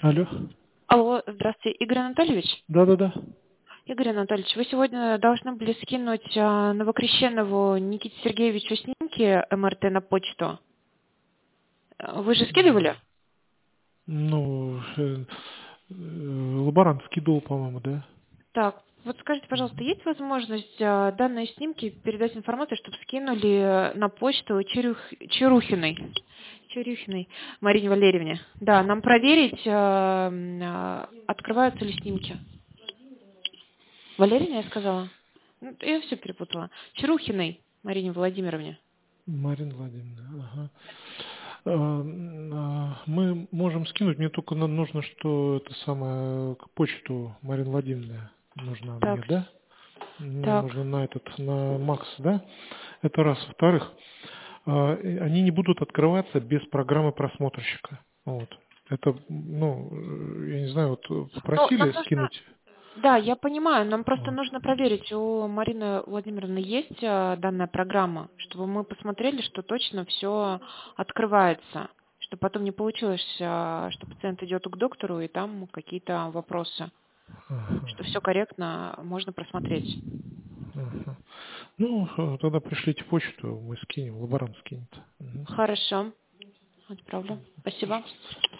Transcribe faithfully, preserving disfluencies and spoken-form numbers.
Алло. Алло, здравствуйте, Игорь Анатольевич. Да-да-да. Игорь Анатольевич, вы сегодня должны были скинуть а, Новокрещенову Никите Сергеевичу снимки эм эр тэ на почту. А, Вы же скидывали? Ну, э, э, лаборант скидывал, по-моему, да? Так, вот скажите, пожалуйста, есть возможность а, данные снимки передать информацию, чтобы скинули на почту Черюх- Черухиной, Черюхиной Марине Валерьевне? Да, нам проверить, а, м, а, открываются ли снимки. Валерьевна, я сказала? Ну, я все перепутала. Черухиной Марине Владимировне. Марина Владимировна, ага. А, а, Мы можем скинуть, мне только на- нужно, что это самое, к почту Марины Владимировны нужна мне, Так, да? Мне так. нужно на этот, на Макс, да? Это раз. Во-вторых, а, э, они не будут открываться без программы просмотрщика. Вот. Это, ну, э, я не знаю, вот э, Ну, нам попросили нужно... скинуть. Да, я понимаю, нам просто Вот. нужно проверить, у Марины Владимировны есть а, данная программа, чтобы мы посмотрели, что точно все открывается, чтобы потом не получилось, а, что пациент идет к доктору и там какие-то вопросы, Ага. что все корректно можно просмотреть. Ага. Ну, э, тогда пришлите почту, мы скинем, лаборант скинет. Мгм. Хорошо, отправлю. Спасибо. Пожалуйста.